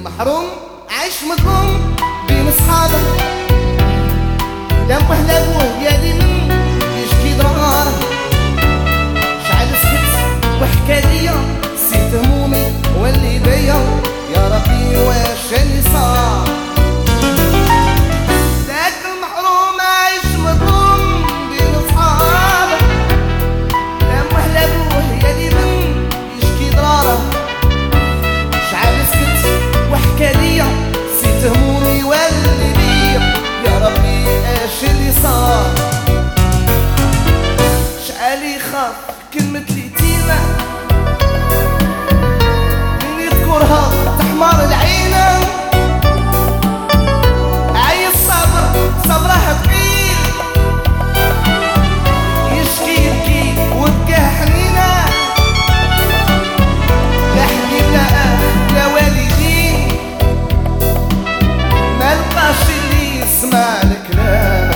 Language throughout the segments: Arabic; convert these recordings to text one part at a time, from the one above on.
محروم عايش مظلوم بين اصحابه، لما هلابوه يا دي من يشكي ضرار. شعل سكت وحكى ليا نسيت همومي واللي بيا، يا ربي واش اللي صار. ذاك المحروم عايش مظلوم بين اصحابه، لما هلابوه يا دي من يشكي ضراره. شعل سكت وحكى ليا نسيت همومي واللي بيا، يا ربي اش اللي صار. شعل يخاف كلمة اليتيمة من يذكرها تحمر العينة. عايز صبر صبره ثقيل، يشكي يبكي وبكاه حنينة. لا حبيب لا أهل لا والدين، ملقاش اللي يسمع الكلام.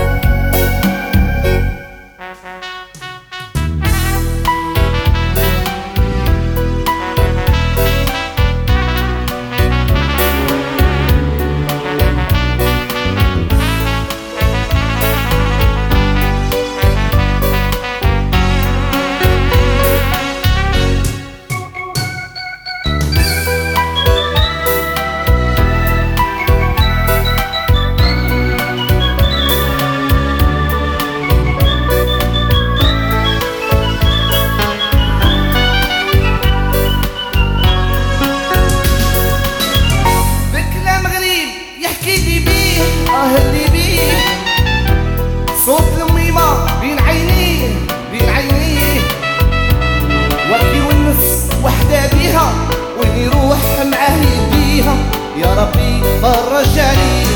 اللي بيه صوت الميمة بين عينيه بين عينيه، وكي ونس وحدة بيها وين يروح معاه يديها، يا ربي فرج عليه.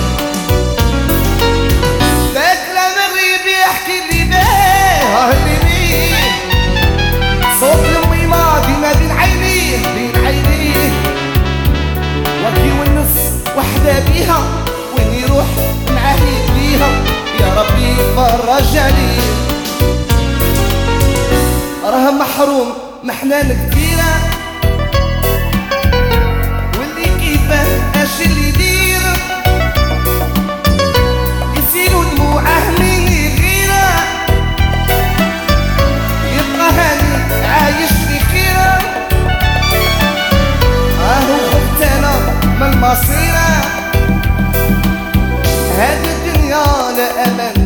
ذاك الغريب يحكي اللي بيه اللي بيه صوت الميمة بين عينيه بين عينيه، وكي ونس وحدة بيها وين يروح معاه يديها، يا ربي فرج عليه. راه محروم محنان كثيرة، واللي كيفاه اش اللي يدير، يسيلو دموعه من يغيره، يبقى هاني عايش في خيره. راهو خفت انا من مصيره، هذه الدنيا لا أمان